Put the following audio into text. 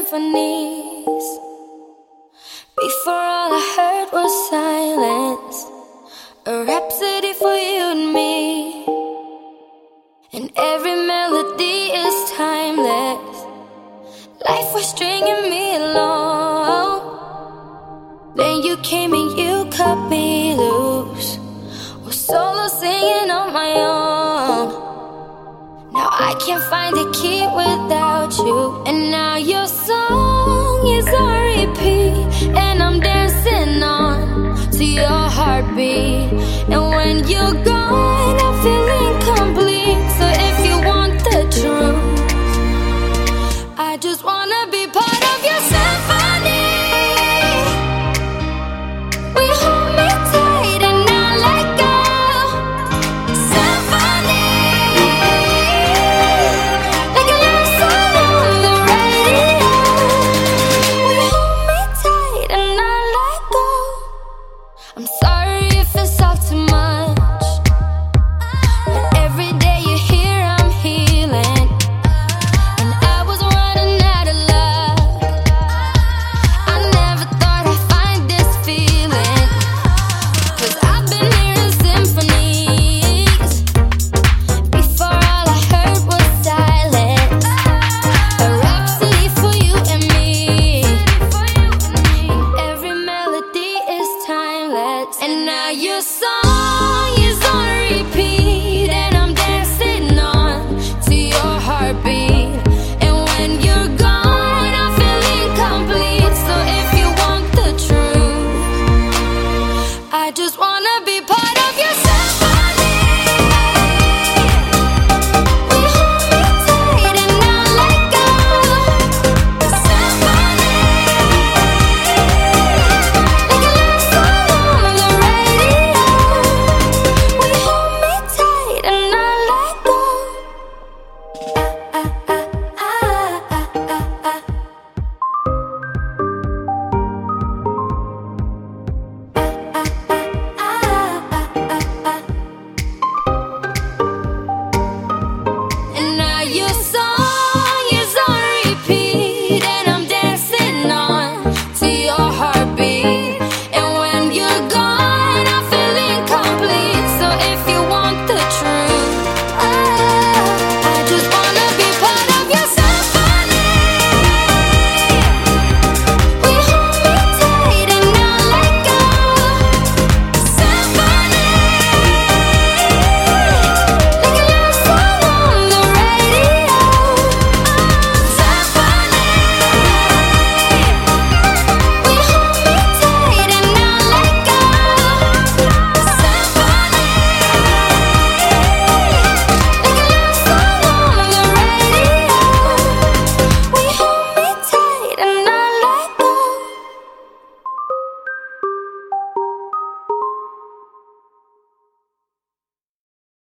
symphonies. Before all I heard was silence, a rhapsody for you and me. And every melody is timeless. Life was stringing me along. Then you came and you cut me loose. Was solo singing on my own. Now I can't find a key without you. And now your song is on repeat, and I'm dancing on to your heartbeat. And when you're gone, I feel incomplete. So if you want the truth, I just wanna be part of your symphony. We hold me tight and not let go. Symphony, like a love song on the radio. We hold me tight and not let go. I'm sorry if it's all too much, but every day you're here I'm healing. And I was running out of luck. I never thought I'd find this feeling, 'cause I've been hearing symphonies. Before all I heard was silence, a rhapsody for you and me. And every melody is timeless. And now your song is on repeat, and I'm dancing on to your heartbeat. And when you're gone, I feel incomplete. So if you want the truth, I just wanna be part of your symphony.